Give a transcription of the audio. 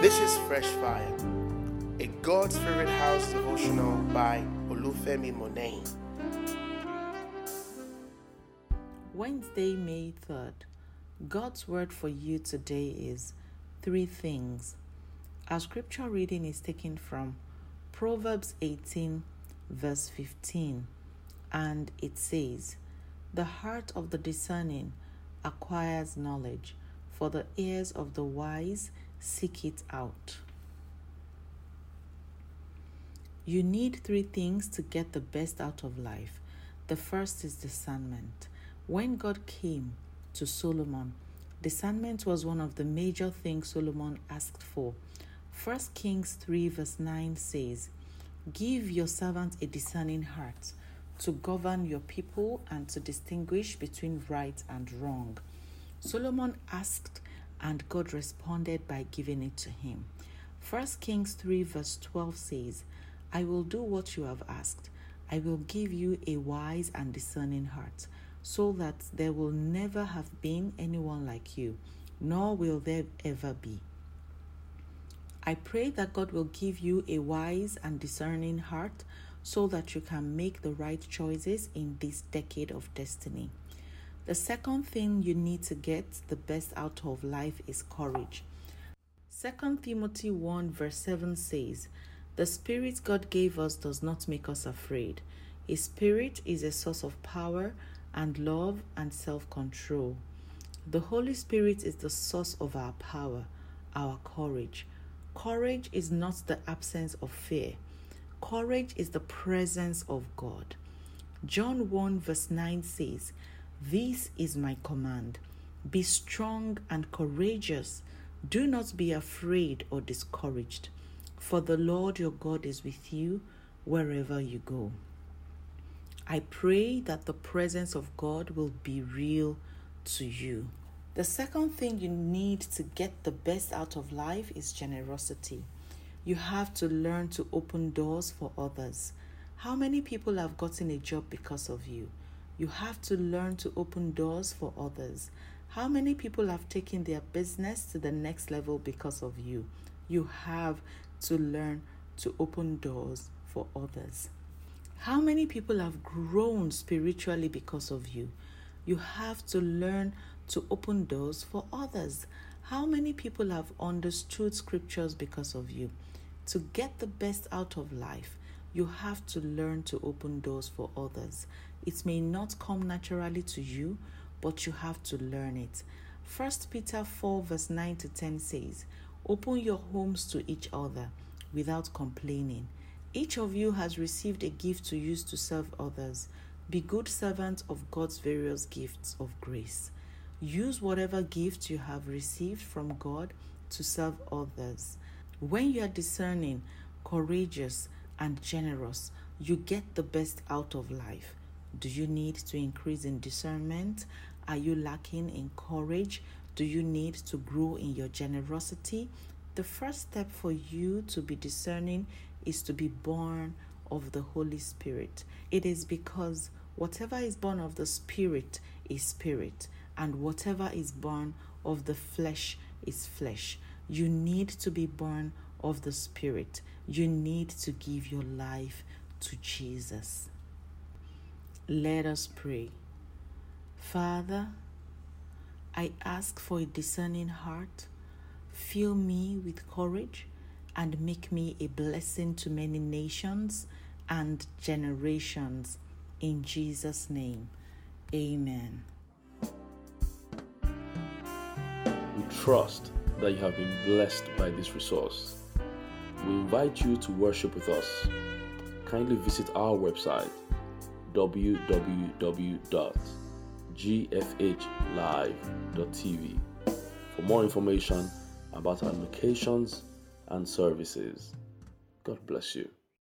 This is Fresh Fire, a God Spirit House devotional by Olufemi Monet. Wednesday, May 3rd. God's word for you today is 3 things. Our scripture reading is taken from Proverbs 18, verse 15, and it says, "The heart of the discerning acquires knowledge, for the ears of the wise seek it out." You need 3 things to get the best out of life. The first is discernment. When God came to Solomon, discernment was one of the major things Solomon asked for. 1 Kings 3 verse 9 says, "Give your servant a discerning heart to govern your people and to distinguish between right and wrong." Solomon asked and God responded by giving it to him. 1 Kings 3 verse 12 says, "I will do what you have asked. I will give you a wise and discerning heart, so that there will never have been anyone like you, nor will there ever be." I pray that God will give you a wise and discerning heart so that you can make the right choices in this decade of destiny. The second thing you need to get the best out of life is courage. 2 Timothy 1 verse 7 says, "The Spirit God gave us does not make us afraid. His Spirit is a source of power and love and self-control." The Holy Spirit is the source of our power, our courage. Courage is not the absence of fear. Courage is the presence of God. John 1 verse 9 says, "This is my command. Be strong and courageous. Do not be afraid or discouraged, for the Lord your God is with you wherever you go." I pray that the presence of God will be real to you. The second thing you need to get the best out of life is generosity. You have to learn to open doors for others. How many people have gotten a job because of you? You have to learn to open doors for others. How many people have taken their business to the next level because of you? You have to learn to open doors for others. How many people have grown spiritually because of you? You have to learn to open doors for others. How many people have understood scriptures because of you? To get the best out of life, you have to learn to open doors for others. It may not come naturally to you, but you have to learn it. 1 Peter 4 verse 9 to 10 says, "Open your homes to each other without complaining. Each of you has received a gift to use to serve others. Be good servants of God's various gifts of grace." Use whatever gift you have received from God to serve others. When you are discerning, courageous, and generous, you get the best out of life. Do you need to increase in discernment? Are you lacking in courage? Do you need to grow in your generosity? The first step for you to be discerning is to be born of the Holy Spirit. It is because whatever is born of the Spirit is spirit, and whatever is born of the flesh is flesh. You need to be born of the Spirit. You need to give your life to Jesus. Let us pray. Father, I ask for a discerning heart. Fill me with courage and make me a blessing to many nations and generations. In Jesus' name, amen. We trust that you have been blessed by this resource. We invite you to worship with us. Kindly visit our website www.gfhlive.tv for more information about our locations and services. God bless you.